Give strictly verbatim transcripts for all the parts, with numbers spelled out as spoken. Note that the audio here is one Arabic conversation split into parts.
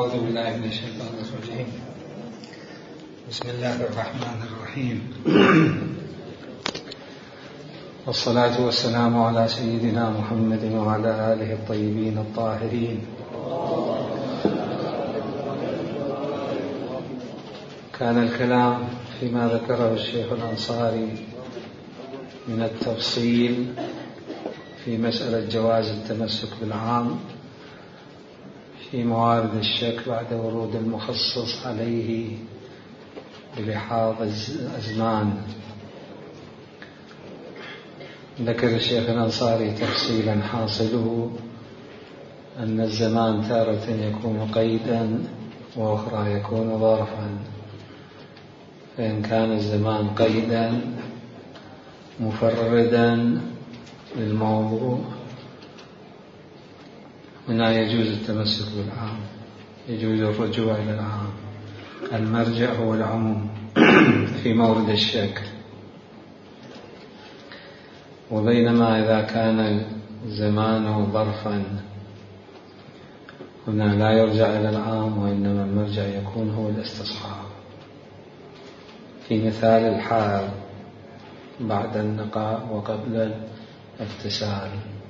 أعوذ بالله من الشيطان الرجيم. بسم الله الرحمن الرحيم. والصلاة والسلام على سيدنا محمد وعلى آله الطيبين الطاهرين. كان الكلام فيما ذكره الشيخ الأنصاري من التفصيل في مسألة جواز التمسك بالعام في موارد الشك بعد ورود المخصص عليه بلحاظ الأزمان. ذكر الشيخ الأنصاري تفصيلا حاصله أن الزمان تارة يكون قيدا وأخرى يكون ظرفا، فإن كان الزمان قيدا مفردا للموضوع هنا يجوز التمسك بالعام، يجوز الرجوع إلى العام، المرجع هو العموم في مورد الشك. وبينما إذا كان الزمان ظرفا هنا لا يرجع إلى العام، وإنما المرجع يكون هو الاستصحاب. في مثال الحال بعد النقاء وقبل الاغتسال،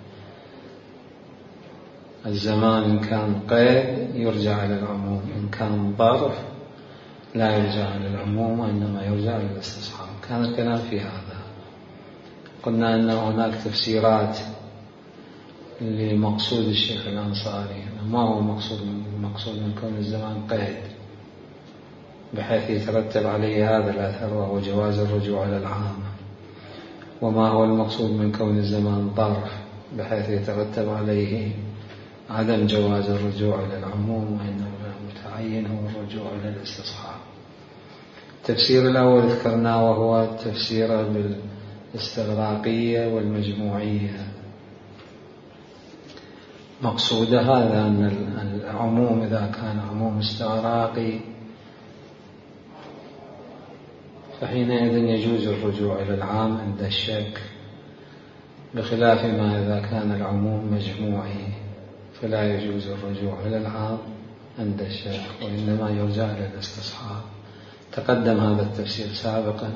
الزمان إن كان قيد يرجع إلى العموم، إن كان ظرف لا يرجع إلى العموم وإنما يرجع إلى الاستصحاب. كان الكلام في هذا. قلنا أن هناك تفسيرات لمقصود الشيخ الأنصاري. ما هو المقصود المقصود من كون الزمان قيد بحيث يترتب عليه هذا الأثر وهو جواز الرجوع إلى العام، وما هو المقصود من كون الزمان ظرف بحيث يترتب عليه عدم جواز الرجوع إلى العموم وإنما المتعين هو الرجوع إلى الاستصحاب. التفسير الأول ذكرناه وهو التفسير بالاستغراقية والمجموعية. مقصود هذا أن العموم إذا كان عموم استغراقي فحينئذ يجوز الرجوع إلى العام عند الشك، بخلاف ما إذا كان العموم مجموعي فلا يجوز الرجوع إلى العام عند الشك وإنما يرجع إلى الاستصحاب. تقدم هذا التفسير سابقا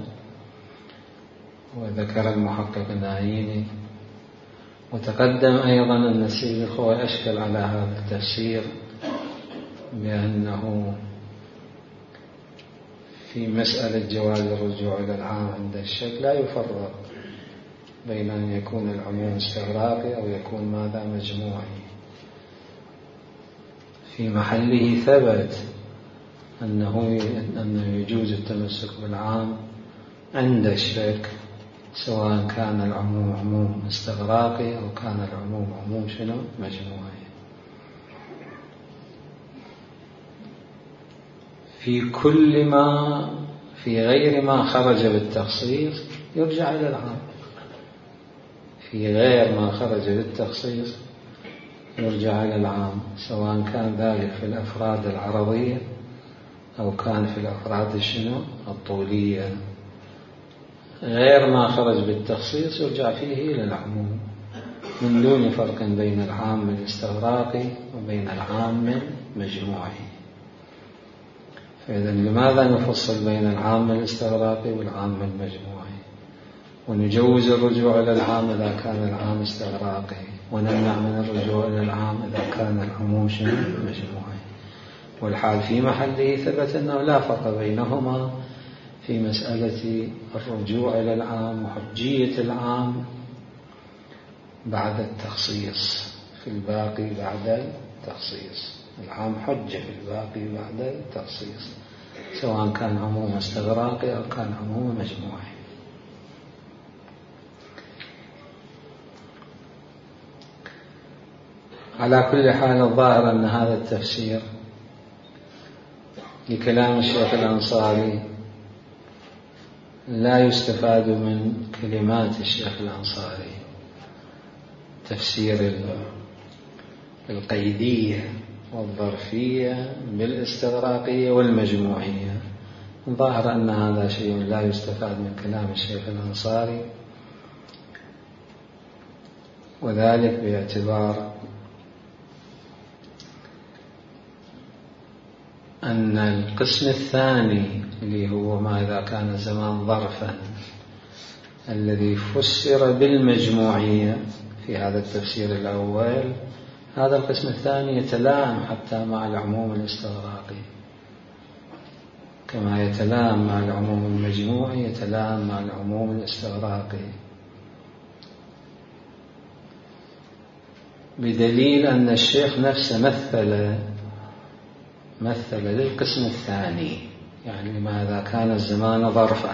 وذكر المحقق النايني، وتقدم أيضا أن الشيخ هو أشكل على هذا التفسير بأنه في مسألة جواز الرجوع إلى العام عند الشك لا يفرق بين أن يكون العموم استغراقي أو يكون ماذا مجموعي. في محله ثبت أنه أنه يجوز التمسك بالعام عند الشك، سواء كان العموم عموم استغراقي أو كان العموم عموم شنو مجموعي. في كل ما في غير ما خرج بالتخصيص يرجع إلى العام، في غير ما خرج بالتخصيص يرجع إلى العام، سواء كان ذلك في الأفراد العرضية أو كان في الأفراد الشنو الطولية. غير ما خرج بالتخصيص يرجع فيه إلى العموم من دون فرق بين العام الاستغراقي وبين العام المجموعي. فإذا لماذا نفصل بين العام الاستغراقي والعام المجموعي، ونجوز الرجوع إلى العام إذا كان العام استغراقي، ونمنع من الرجوع إلى العام إذا كان العموم مجموعي؟ والحال في محله ثبت أنه لا فرق بينهما في مسألة الرجوع إلى العام وحجية العام بعد التخصيص. في الباقي بعد التخصيص العام حجة، في الباقي بعد التخصيص، سواء كان عموم استغراقي أو كان عموم مجموعي. على كل حال الظاهر أن هذا التفسير لكلام الشيخ الأنصاري لا يستفاد من كلمات الشيخ الأنصاري، تفسير القيدية والظرفية بالاستغراقية والمجموعية. ظاهر أن هذا شيء لا يستفاد من كلام الشيخ الأنصاري، وذلك باعتبار أن القسم الثاني اللي هو ما إذا كان الزمان ظرفا الذي فسر بالمجموعية في هذا التفسير الأول، هذا القسم الثاني يتلائم حتى مع العموم الاستغراقي، كما يتلائم مع العموم المجموعي يتلائم مع العموم الاستغراقي، بدليل أن الشيخ نفسه مثل مثل للقسم الثاني، يعني ماذا كان الزمان ظرفا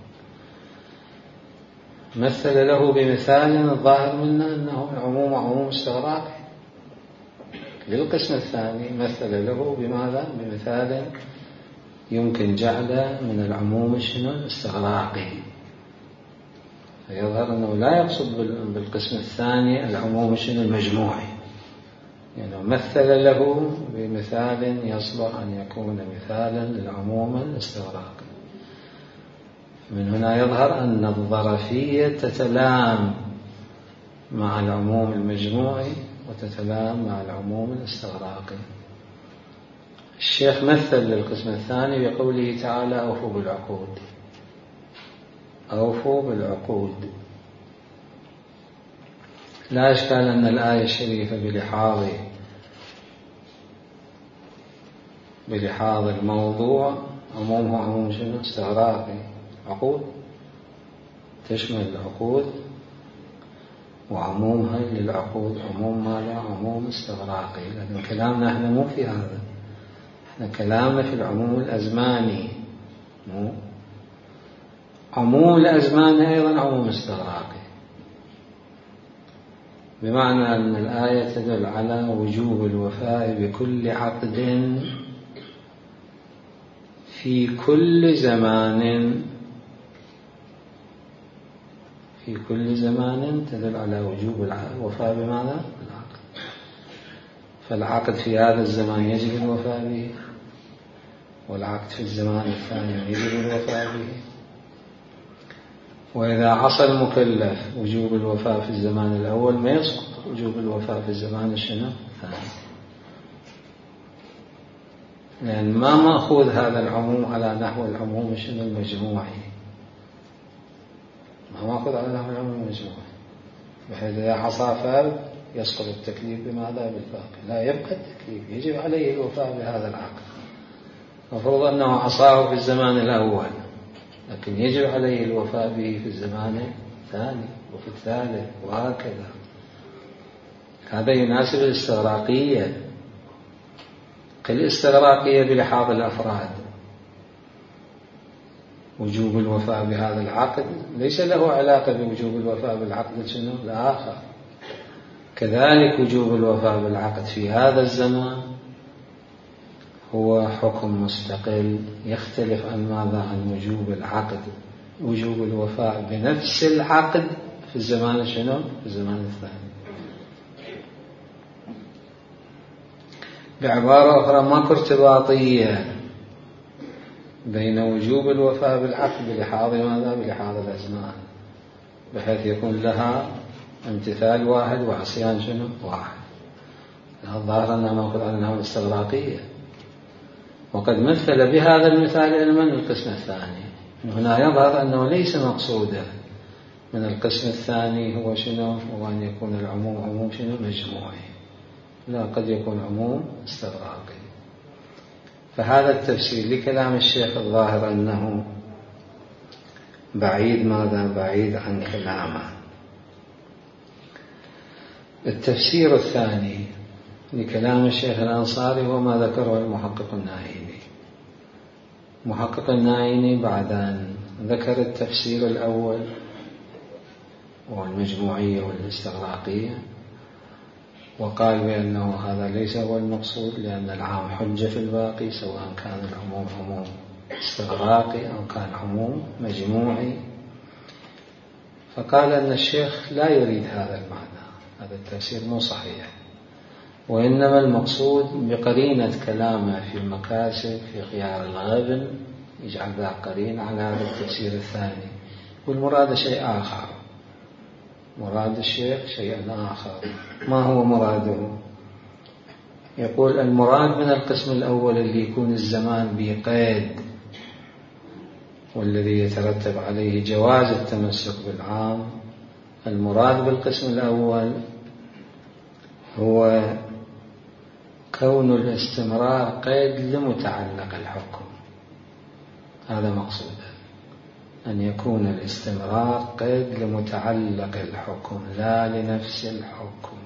مثل له بمثال الظاهر منه أنه العموم عموم استغراقي. للقسم الثاني مثل له بماذا؟ بمثال يمكن جعله من العموم شنو؟ الاستغراقي. فيظهر أنه لا يقصد بالقسم الثاني العموم شنو؟ المجموعي، يعني مثل له بمثال يصلح أن يكون مثالا للعموم الاستغراقي. من هنا يظهر أن الظرفية تتلائم مع العموم المجموعي وتتلائم مع العموم الاستغراقي. الشيخ مثل للقسم الثاني بقوله تعالى أوفوا بالعقود، أوفوا بالعقود. لا إشكال أن الآية الشريفة بلحاظ بلحاظ الموضوع عمومه عموم شنو؟ استغراقي. عقود تشمل العقود وعمومها للعقود عموم ماذا؟ عموم استغراقي. لكن كلامنا احنا مو في هذا، احنا كلامنا في العموم الأزماني. مو عموم الأزمان أيضا عموم استغراقي، بمعنى أن الآية تدل على وجوب الوفاء بكل عقد في كل زمان، في كل زمان تدل على وجوب الوفاء بماذا؟ العقد. فالعقد في هذا الزمان يجب الوفاء به، والعقد في الزمان الثاني يجب الوفاء به. وإذا عصى المكلف وجوب الوفاء في الزمان الأول ما يسقط وجوب الوفاء في الزمان الشنو؟ الثاني، لأن ما مأخوذ هذا العموم على نحو العموم شنو؟ المجموعي. ما مأخوذ على نحو العموم المجموعي، بحيث إذا عصى فرد يسقط التكليف بماذا؟ بالباقي. لا، يبقى التكليف، يجب عليه الوفاء بهذا العقد. المفروض أنه عصاه في الزمان الأول، لكن يجب عليه الوفاء به في الزمان الثاني وفي الثالث وهكذا. هذا يناسب الاستغراقية. الاستغراقية بلحاظ الأفراد، وجوب الوفاء بهذا العقد ليس له علاقة بوجوب الوفاء بالعقد شنو؟ الآخر. كذلك وجوب الوفاء بالعقد في هذا الزمان هو حكم مستقل يختلف عن ماذا؟ عن وجوب العقد، وجوب الوفاء بنفس العقد في الزمان شنو؟ في الزمان الثاني. بعبارة أخرى ماكو ارتباطية بين وجوب الوفاء بالعقد بلحاظ ماذا؟ بلحاظ الأزمان، بحيث يكون لها امتثال واحد وعصيان شنو؟ واحد. الظاهر أنها مأخوذ عنها الاستغراقية. وقد مثل بهذا المثال علما القسم الثاني. هنا يظهر أنه ليس مقصودا من القسم الثاني هو شنو؟ هو أن يكون العموم عموم شنو؟ مجموعي. لا، قد يكون عموم استغراقي. فهذا التفسير لكلام الشيخ الظاهر أنه بعيد ماذا؟ بعيد عن كلامه. التفسير الثاني لكلام الشيخ الأنصاري هو ما ذكره المحقق النائيني. محقق النائيني بعد أن ذكر التفسير الأول والمجموعية والاستغراقية وقال بأنه هذا ليس هو المقصود، لأن العام حجة في الباقي، سواء كان العموم عموم استغراقي أو كان عموم مجموعي. فقال أن الشيخ لا يريد هذا المعنى، هذا التفسير مو صحيح، وإنما المقصود بقرينة كلامه في المكاسب في خيار الغبن يجعل ذا قرين على هذا التفسير الثاني، والمراد شيء آخر. مراد الشيخ شيء آخر. ما هو مراده؟ يقول المراد من القسم الأول اللي يكون الزمان بقيد والذي يترتب عليه جواز التمسك بالعام، المراد بالقسم الأول هو كون الاستمرار قيد لمتعلق الحكم. هذا مقصود، أن يكون الاستمرار قيد لمتعلق الحكم لا لنفس الحكم.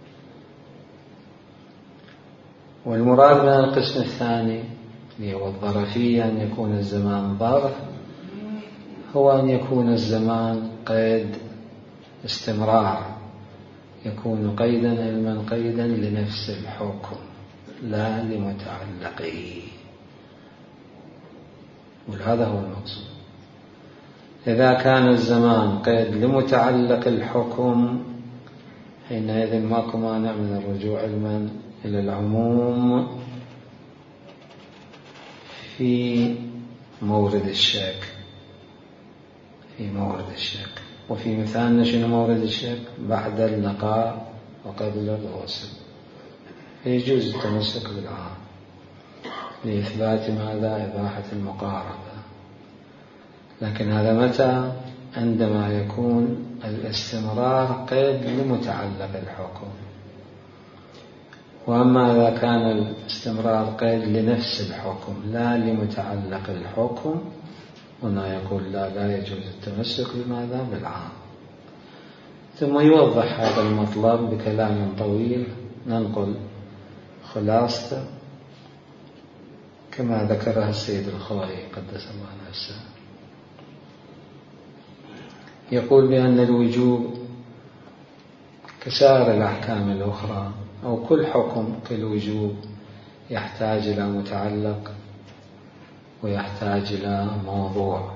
والمراد من القسم الثاني اللي هو الظرفية، أن يكون الزمان ظرف، هو أن يكون الزمان قيد استمرار، يكون قيدا علما قيدا لنفس الحكم لا لمتعلقه. وهذا هو المقصود. إذا كان الزمان قيد لمتعلق الحكم حينئذ ماكو مانع من الرجوع علما إلى العموم في مورد الشك، في مورد الشك. وفي مثالنا شنو مورد الشك؟ بعد اللقاء وقبل الغسل يجوز التمسك بالعام لإثبات ماذا؟ إباحة المقاربة. لكن هذا متى؟ عندما يكون الاستمرار قيد لمتعلق الحكم. وأما إذا كان الاستمرار قيد لنفس الحكم لا لمتعلق الحكم، هنا يقول لا لا يجوز التمسك بماذا؟ بالعام. ثم يوضح هذا المطلب بكلام طويل، ننقل خلاصته كما ذكرها السيد الخوئي قدس الله نفسه. يقول بأن الوجوب كسائر الأحكام الأخرى أو كل حكم كالوجوب يحتاج إلى متعلق ويحتاج إلى موضوع.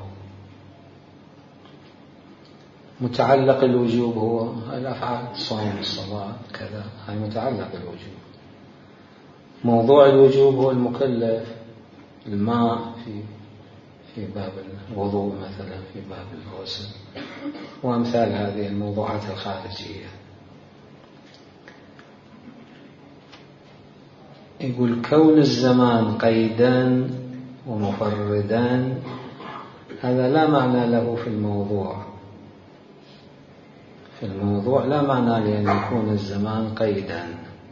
متعلق الوجوب هو الأفعال، الصوم، الصلاة، كذا، هاي متعلق الوجوب. موضوع الوجوب هو المكلف، الماء في في باب الوضوء مثلا، في باب الغسل، وأمثال هذه الموضوعات الخارجية. يقول كون الزمان قيدا ومفردا هذا لا معنى له في الموضوع. في الموضوع لا معنى لأن يكون الزمان قيدا.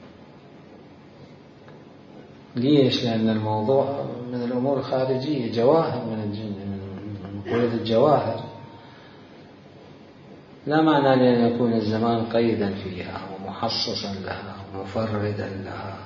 ليش؟ لأن الموضوع من الأمور الخارجية، جواهر من الجن، من قوة الجواهر. لا معنى لأن يكون الزمان قيدا فيها ومحصصا لها ومفردا لها،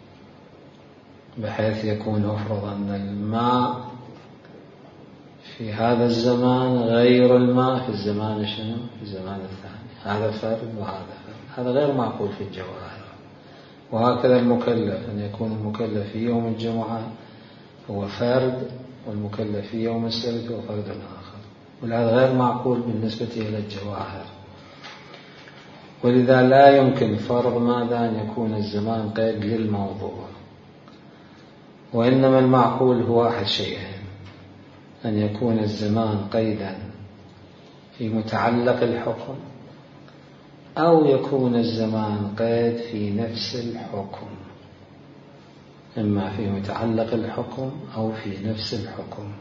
بحيث يكون أفرض أن الماء في هذا الزمان غير الماء في الزمان شنو؟ في الزمان الثاني. هذا فرد وهذا فرد، هذا غير معقول في الجواهر. وهكذا المكلف، أن يكون المكلف في يوم الجمعة هو فرد، والمكلف في يوم السبت هو فرد آخر، وهذا غير معقول بالنسبة إلى الجواهر. ولذا لا يمكن فرض ماذا؟ أن يكون الزمان قيد للموضوع. وإنما المعقول هو أحد شيئين: أن يكون الزمان قيدا في متعلق الحكم، أو يكون الزمان قيد في نفس الحكم، إما في متعلق الحكم أو في نفس الحكم.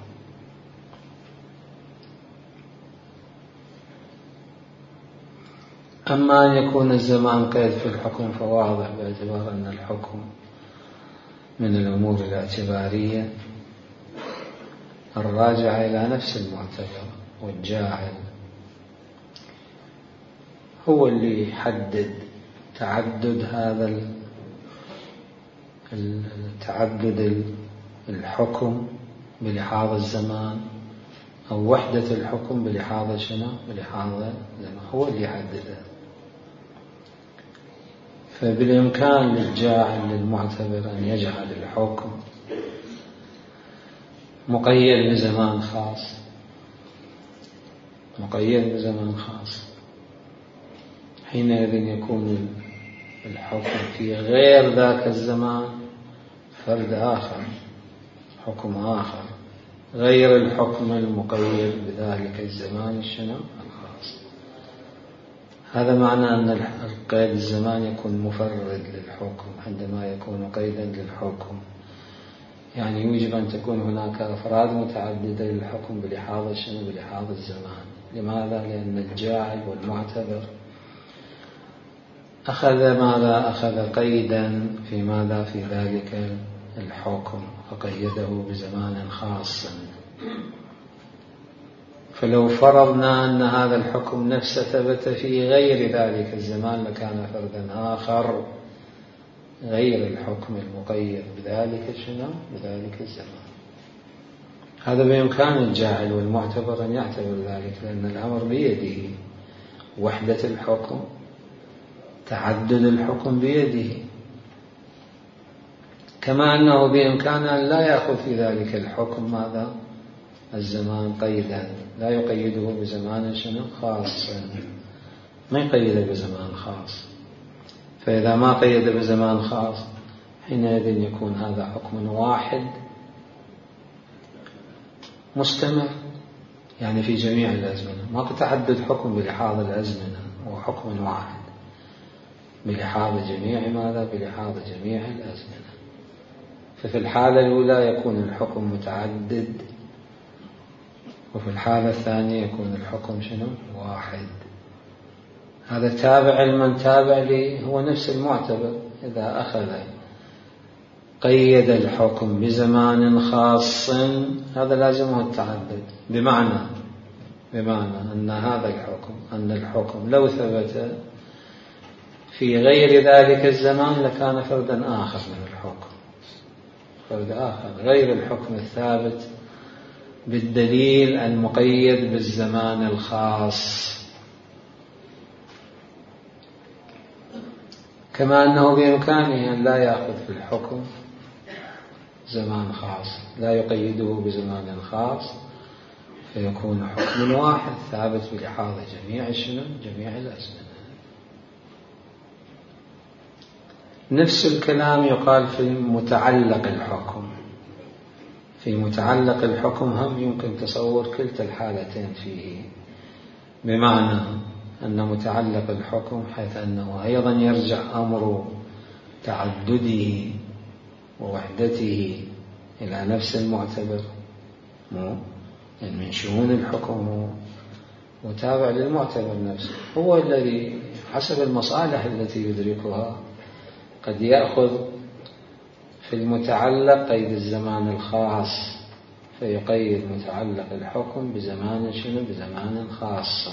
أما أن يكون الزمان قيد في الحكم فواضح، باعتبار أن الحكم من الأمور الاعتبارية الراجعة إلى نفس المعتبر، والجاهل هو اللي يحدد تعدد هذا التعدد الحكم بلحاظ الزمان، أو وحدة الحكم بلحاظ شنو؟ بلحاظ الزمان، هو اللي يحدده. فبالإمكان للجاهل للمعتبر أن يجعل الحكم مقيد بزمان خاص، مقيد بزمان خاص، حينئذ يكون الحكم في غير ذاك الزمان فرد آخر، حكم آخر غير الحكم المقيد بذلك الزمان الشنو؟ الخاص. هذا معنى أن القيد الزمان يكون مفرد للحكم عندما يكون قيدا للحكم، يعني يوجب أن تكون هناك أفراد متعددة للحكم بلحاظ شنو؟ بلحاظ الزمان. لماذا؟ لأن الجاعل والمعتبر أخذ ماذا؟ أخذ قيدا في ماذا؟ في ذلك الحكم، فقيده بزمان خاص. فلو فرضنا أن هذا الحكم نفسه ثبت في غير ذلك الزمان لكان فردا آخر غير الحكم المقيد بذلك شنو؟ بذلك الزمان. هذا بإمكان الجاعل والمعتبر أن يعتبر ذلك، لأن الأمر بيده، وحدة الحكم، تعدد الحكم بيده. كما أنه بإمكان أن لا يأخذ في ذلك الحكم ماذا؟ الزمان قيدا، لا يقيده بزمان شنو؟ خاص، ما يقيده بزمان خاص. فإذا ما قيد بزمان خاص حينئذ يكون هذا حكم واحد مستمر، يعني في جميع الأزمنة، ما تتعدد حكم بلحاظ الأزمنة، هو حكم واحد بلحاظ جميع ماذا؟ بلحاظ جميع الأزمنة. ففي الحالة الأولى يكون الحكم متعدد، وفي الحالة الثانية يكون الحكم شنو؟ واحد. هذا تابع لمن تابع لي هو نفس المعتبر، إذا أخذ قيد الحكم بزمان خاص هذا لازمه التعدد، بمعنى بمعنى أن هذا الحكم أن الحكم لو ثبت في غير ذلك الزمان لكان فردا آخر من الحكم، فرد آخر غير الحكم الثابت بالدليل المقيد بالزمان الخاص. كما أنه بإمكانه أن لا يأخذ في الحكم زمان خاص، لا يقيده بزمان خاص، فيكون حكم واحد ثابت بلحاظ جميع شنو؟ جميع الأزمنة. نفس الكلام يقال في متعلق الحكم. في متعلق الحكم هم يمكن تصور كلتا الحالتين فيه، بمعنى أن متعلق الحكم حيث أنه أيضا يرجع أمر تعدده ووحدته إلى نفس المعتبر، مو يعني من شؤون الحكم وتابع للمعتبر نفسه، هو الذي حسب المصالح التي يدركها قد يأخذ في المتعلق قيد الزمان الخاص، فيقيد متعلق الحكم بزمان شنو؟ بزمان خاص.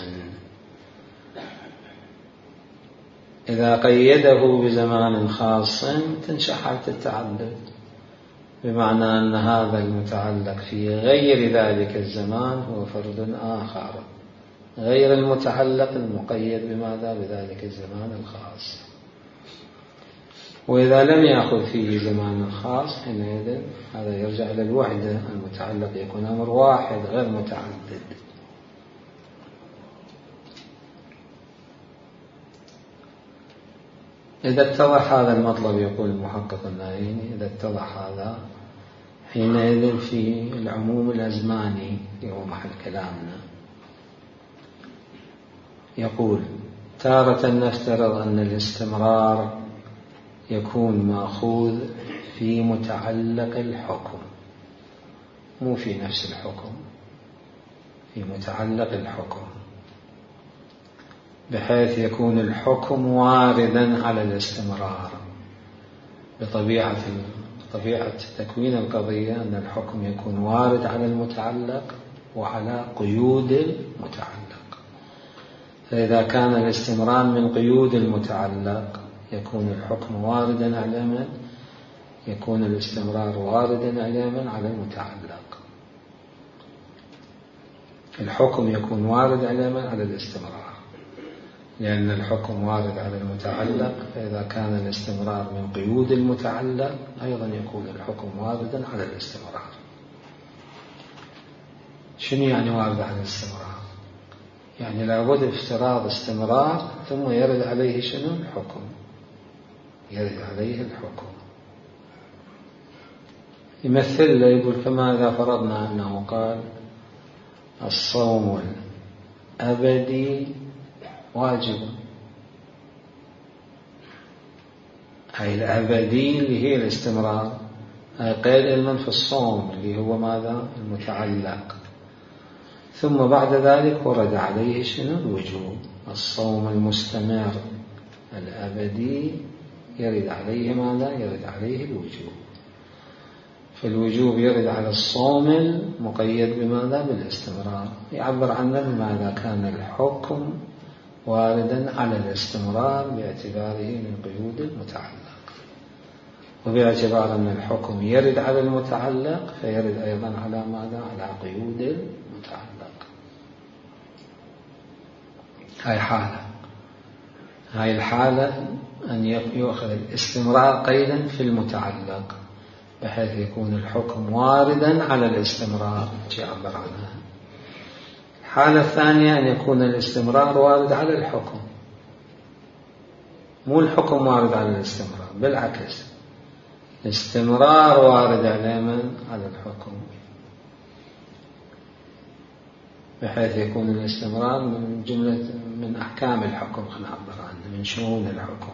إذا قيده بزمان خاص تنشأ حالة التعدد، بمعنى أن هذا المتعلق في غير ذلك الزمان هو فرد آخر غير المتعلق المقيد بماذا؟ بذلك الزمان الخاص. وإذا لم يأخذ فيه زمان خاص حينئذ هذا يرجع إلى الوحدة، المتعلق يكون أمر واحد غير متعدد. إذا اتضح هذا المطلب، يقول المحقق النائيني، إذا اتضح هذا حينئذ في العموم الأزماني اللي هو محل كلامنا يقول: تارة نفترض أن الاستمرار يكون مأخوذ في متعلق الحكم، مو في نفس الحكم، في متعلق الحكم، بحيث يكون الحكم واردا على الاستمرار. بطبيعة طبيعة تكوين القضية أن الحكم يكون وارد على المتعلق وعلى قيود المتعلق. فإذا كان الاستمرار من قيود المتعلق يكون الحكم واردا على من؟ يكون الاستمرار واردا على من؟ على المتعلق. الحكم يكون وارد على من؟ على الاستمرار، لأن الحكم وارد على المتعلق، فإذا كان الاستمرار من قيود المتعلق أيضا يكون الحكم واردا على الاستمرار. شنو يعني وارد على الاستمرار؟ يعني لابد افتراض استمرار ثم يرد عليه شنو؟ الحكم، يرد عليه الحكم. يمثل له يقول: كما إذا فرضنا أنه قال الصوم الأبدي واجب، هاي الأبدي اللي هي الاستمرار، هاي قيد علما في الصوم اللي هو ماذا؟ المتعلق. ثم بعد ذلك ورد عليه شنو؟ الوجوب. الصوم المستمر الأبدي يرد عليه ماذا؟ يرد عليه الوجوب. فالوجوب يرد على الصوم المقيد بماذا؟ بالاستمرار. يعبر عنه بماذا كان الحكم واردا على الاستمرار باعتباره من قيود المتعلق، وباعتبار أن الحكم يرد على المتعلق فيرد أيضا على ماذا؟ على قيود المتعلق. هاي حالة، هاي الحالة أن يؤخذ الاستمرار قيدا في المتعلق بحيث يكون الحكم واردا على الاستمرار يعبر عنها. الحالة الثانية أن يكون الاستمرار وارد على الحكم، مو الحكم وارد على الاستمرار، بالعكس الاستمرار وارد على من؟ على الحكم، بحيث يكون الاستمرار من جملة من أحكام الحكم، خلينا نعبر عنه من شؤون الحكم.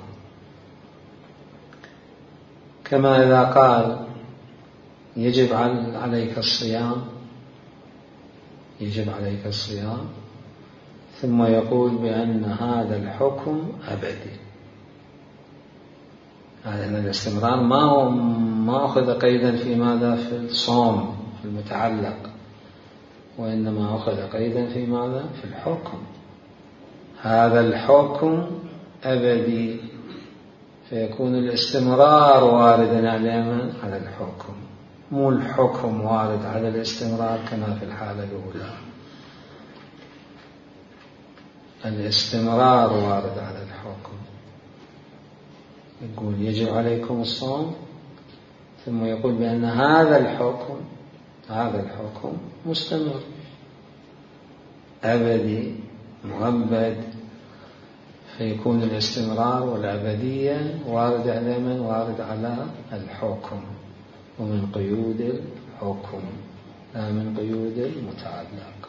كما إذا قال يجب عليك الصيام، يجب عليك الصيام، ثم يقول بأن هذا الحكم أبدي. هذا الاستمرار ما هو ما أخذ قيدا في ماذا؟ في الصوم في المتعلق، وإنما أخذ قيدا في ماذا؟ في الحكم. هذا الحكم أبدي، فيكون الاستمرار واردا على على الحكم، مو الحكم وارد على الاستمرار كما في الحالة الأولى. الاستمرار وارد على الحكم. يقول يجب عليكم الصوم، ثم يقول بأن هذا الحكم هذا الحكم مستمر أبدي مؤبد، فيكون الاستمرار والأبدية وارد على من؟ وارد على الحكم، ومن قيود الحكم لا من قيود المتعلق.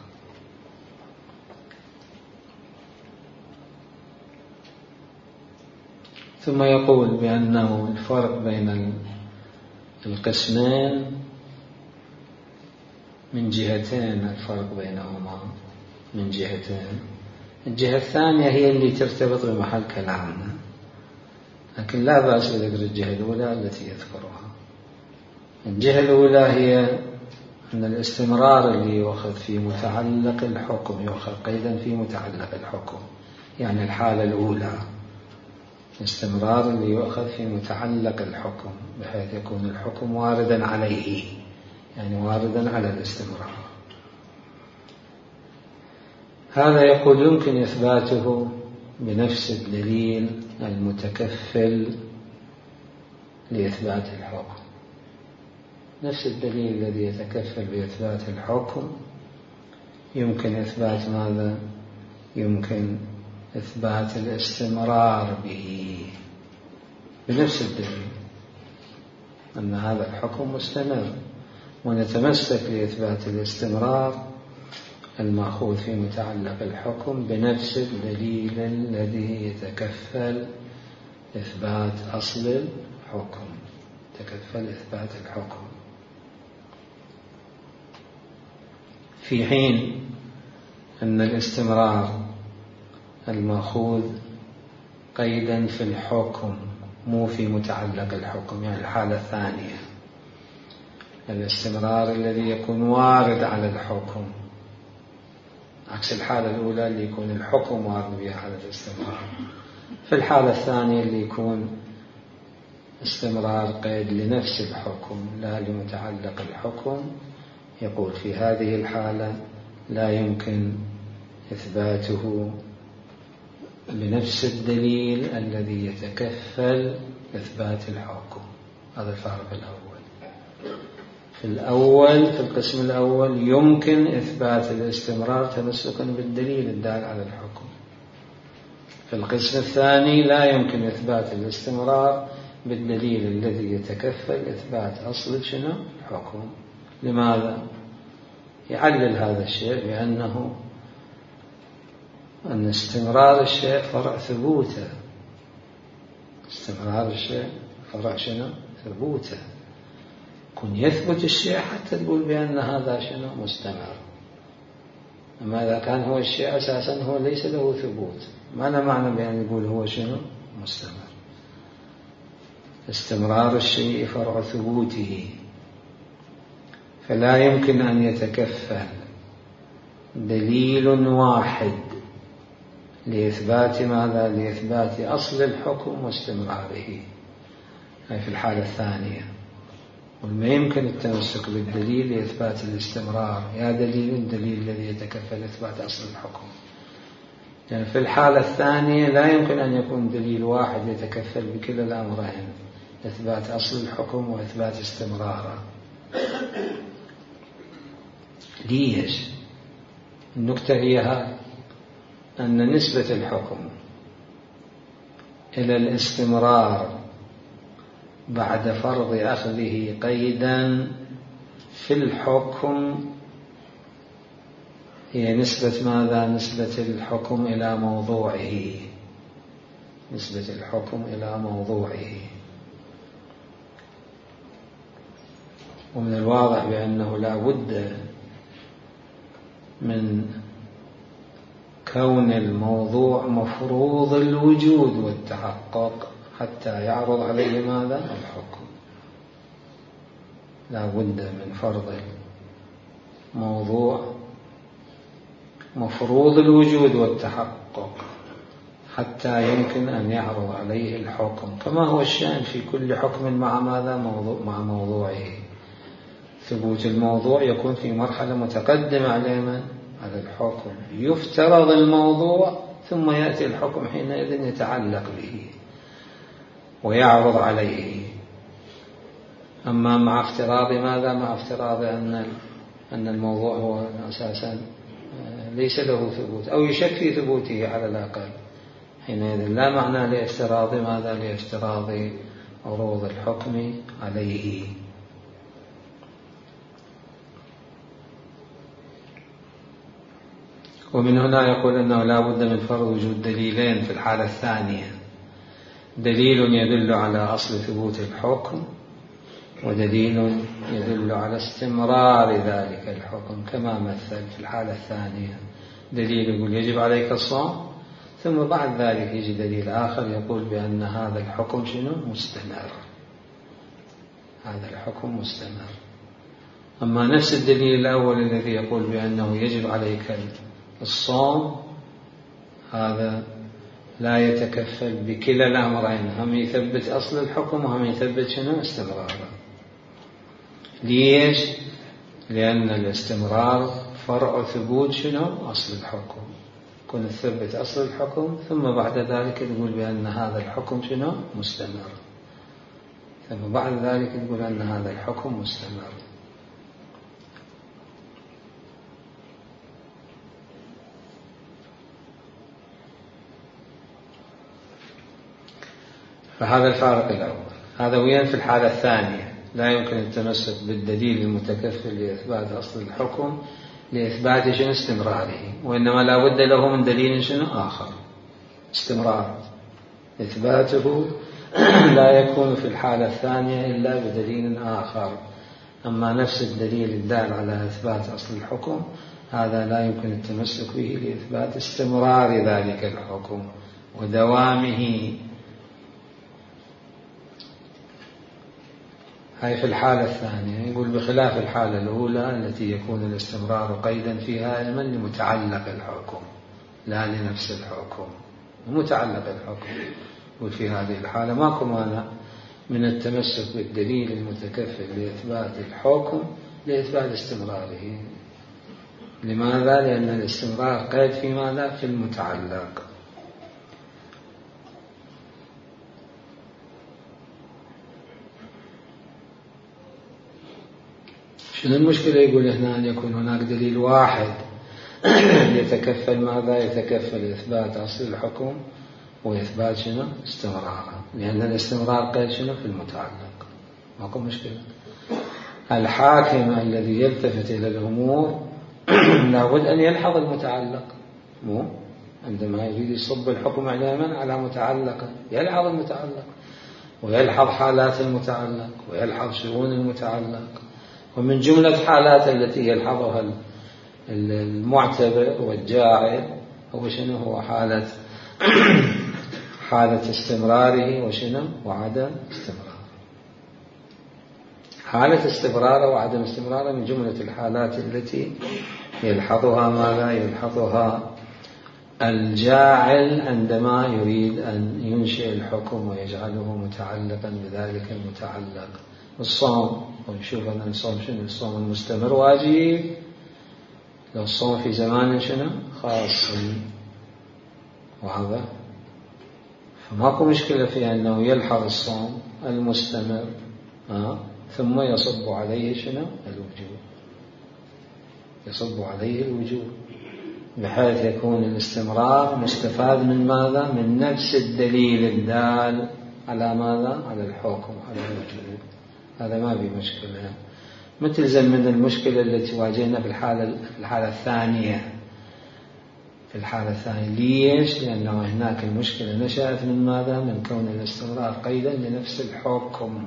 ثم يقول بأنه الفرق بين القسمين من جهتين، الفرق بينهما من جهتين. الجهة الثانية هي اللي ترتبط بمحل كلامنا، لكن لا بأس بذكر الجهة الأولى التي يذكرها. الجهة الأولى هي أن الاستمرار اللي يؤخذ في متعلق الحكم يؤخذ قيدا في متعلق الحكم، يعني الحالة الأولى الاستمرار اللي يؤخذ في متعلق الحكم بحيث يكون الحكم واردا عليه، يعني واردا على الاستمرار. هذا يقول يمكن إثباته بنفس الدليل المتكفل لإثبات الحكم. نفس الدليل الذي يتكفل بإثبات الحكم يمكن إثبات ماذا؟ يمكن إثبات الاستمرار به بنفس الدليل أن هذا الحكم مستمر، ونتمسك لإثبات الاستمرار المأخوذ في متعلق الحكم بنفس الدليل الذي يتكفل إثبات أصل الحكم، يتكفل إثبات الحكم، في حين أن الاستمرار المأخوذ قيدا في الحكم مو في متعلق الحكم، يعني الحالة الثانية الاستمرار الذي يكون وارد على الحكم، عكس الحالة الأولى اللي يكون الحكم وارد بها على الاستمرار. في الحالة الثانية اللي يكون استمرار قيد لنفس الحكم لا لمتعلق الحكم، يقول في هذه الحالة لا يمكن إثباته بنفس الدليل الذي يتكفل إثبات الحكم. هذا الفارق الأول. في الأول في القسم الأول يمكن إثبات الاستمرار تمسكا بالدليل الدال على الحكم. في القسم الثاني لا يمكن إثبات الاستمرار بالدليل الذي يتكفل إثبات أصل شنو؟ الحكم. لماذا؟ يعلل هذا الشيء بأنه أن استمرار الشيء فرع ثبوته، استمرار الشيء الفرع شنو؟ ثبوته. كن يثبت الشيء حتى تقول بأن هذا شنو؟ مستمر. أما إذا كان هو الشيء أساسا هو ليس له ثبوت، ما لا معنى بأن يقول هو شنو؟ مستمر. استمرار الشيء فرع ثبوته، فلا يمكن أن يتكفل دليل واحد لإثبات ماذا؟ لإثبات أصل الحكم واستمراره. هاي في الحالة الثانية. وما يمكن التمسك بالدليل لإثبات الاستمرار، يا دليل الدليل الذي يتكفل إثبات أصل الحكم. يعني في الحالة الثانية لا يمكن أن يكون دليل واحد يتكفل بكلا الأمرين، إثبات أصل الحكم وإثبات استمراره. ليش؟ النكتة هي هذه، أن نسبة الحكم إلى الاستمرار بعد فرض أخذه قيدا في الحكم هي نسبة ماذا؟ نسبة الحكم إلى موضوعه، نسبة الحكم إلى موضوعه. ومن الواضح بأنه لا بد من كون الموضوع مفروض الوجود والتحقق حتى يعرض عليه ماذا؟ الحكم. لا بد من فرض موضوع مفروض الوجود والتحقق حتى يمكن أن يعرض عليه الحكم، كما هو الشأن في كل حكم مع ماذا؟ موضوع مع موضوعه. ثبوت الموضوع يكون في مرحلة متقدمة على من؟ على الحكم. يفترض الموضوع ثم يأتي الحكم حينئذ يتعلق به ويعرض عليه. أما مع افتراض ماذا؟ مع افتراض أن أن الموضوع هو أساسا ليس له ثبوت أو يشك في ثبوته على الأقل، حينئذ لا معنى لافتراض ماذا؟ لافتراض عروض الحكم عليه. ومن هنا يقول أنه لا بد من فرض وجود دليلين في الحالة الثانية، دليل يدل على أصل ثبوت الحكم ودليل يدل على استمرار ذلك الحكم، كما مثل في الحالة الثانية دليل يقول يجب عليك الصوم، ثم بعد ذلك يجي دليل آخر يقول بأن هذا الحكم شنو؟ مستمر. هذا الحكم مستمر. أما نفس الدليل الأول الذي يقول بأنه يجب عليك الصوم، هذا لا يتكفل بكلا الأمرين، هم يثبت أصل الحكم وهم يثبت شنو؟ استمراره. ليش؟ لأن الاستمرار فرع ثبوت شنو؟ أصل الحكم. كن تثبت أصل الحكم ثم بعد ذلك تقول بأن هذا الحكم شنو؟ مستمر، ثم بعد ذلك تقول أن هذا الحكم مستمر. فهذا الفارق الأول. هذا وين في الحالة الثانية لا يمكن التمسك بالدليل المتكفل لإثبات أصل الحكم لإثبات شنو؟ استمراره، وإنما لا بد له من دليل شنو؟ آخر، استمرار. إثباته لا يكون في الحالة الثانية إلا بدليل آخر. أما نفس الدليل الدال على إثبات أصل الحكم هذا لا يمكن التمسك به لإثبات استمرار ذلك الحكم ودوامه. هاي في الحالة الثانية. يقول بخلاف الحالة الأولى التي يكون الاستمرار قيدا فيها علما لمتعلق الحكم لا لنفس الحكم، متعلق الحكم. وفي هذه الحالة ماكو مانع من التمسك بالدليل المتكفل لإثبات الحكم لإثبات استمراره. لماذا؟ لأن الاستمرار قيد في ماذا؟ في المتعلق. شنو المشكلة؟ يقول هنا أن يكون هناك دليل واحد يتكفل ماذا؟ يتكفل إثبات أصل الحكم وإثبات شنو؟ استمراره، لأن الاستمرار قيد شنو؟ في المتعلق. ماكو مشكلة. الحاكم الذي يلتفت إلى الأمور لابد أن يلحظ المتعلق، مو عندما يريد يصب الحكم على من؟ على متعلق، يلحظ المتعلق. ويلحظ حالات المتعلق ويلحظ شؤون المتعلق. ومن جملة حالات التي يلحظها المعتبر والجاعل هو شنو؟ هو حالة حالة استمراره وشنو؟ وعدم استمراره. حالة استمراره وعدم استمراره من جملة الحالات التي يلحظها ماذا؟ يلحظها الجاعل عندما يريد أن ينشئ الحكم ويجعله متعلقا بذلك المتعلق. الصوم، ونشوف أن الصوم شنو؟ الصوم المستمر واجب لو الصوم في زمان شنو؟ خاص. وهذا فماكو مشكلة في أنه يلحظ الصوم المستمر آه. ثم يصب عليه شنو؟ الوجوب، يصب عليه الوجوب، بحيث يكون الاستمرار مستفاد من ماذا؟ من نفس الدليل الدال على ماذا؟ على الحكم، على الوجوب. هذا ما في مشكلة. متلزم من المشكلة التي واجهنا في الحالة في الحالة الثانية. في الحالة الثانية ليش؟ لأنه هناك المشكلة نشأت من ماذا؟ من كون الاستمرار قيدا لنفس الحكم،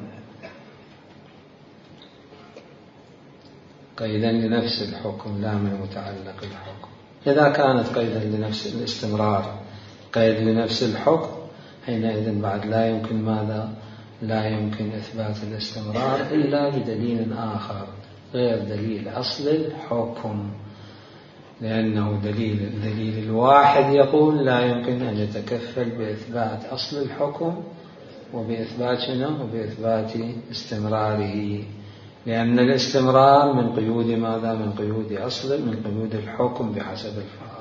قيدا لنفس الحكم لا من متعلق الحكم. إذا كانت قيدا لنفس الاستمرار قيد لنفس الحكم، حينئذ بعد لا يمكن ماذا؟ لا يمكن إثبات الاستمرار إلا بدليل آخر غير دليل أصل الحكم، لأنه دليل الدليل الواحد يقول لا يمكن أن يتكفل بإثبات أصل الحكم وبإثبات شنو؟ وبإثبات استمراره، لأن الاستمرار من قيود ماذا؟ من قيود أصل، من قيود الحكم بحسب الفارق.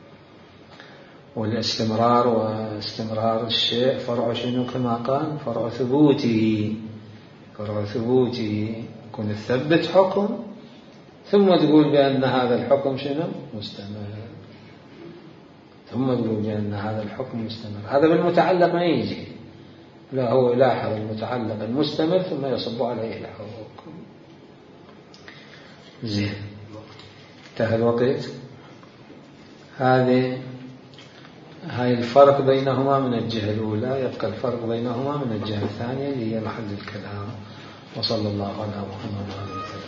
والاستمرار واستمرار الشيء فرع شنو؟ كما قال فرع ثبوته، فرع ثبوته يكون تثبت حكم ثم تقول بأن هذا الحكم شنو؟ مستمر، ثم تقول بأن هذا الحكم مستمر. هذا بالمتعلق ما يجي، لا، هو يلاحظ المتعلق المستمر ثم يصب عليه الحكم. زين، انتهى الوقت. هذه هاي الفرق بينهما من الجهة الأولى. يبقى الفرق بينهما من الجهة الثانية اللي هي محل الكلام. وصلى الله على محمد وعلى آله وسلم.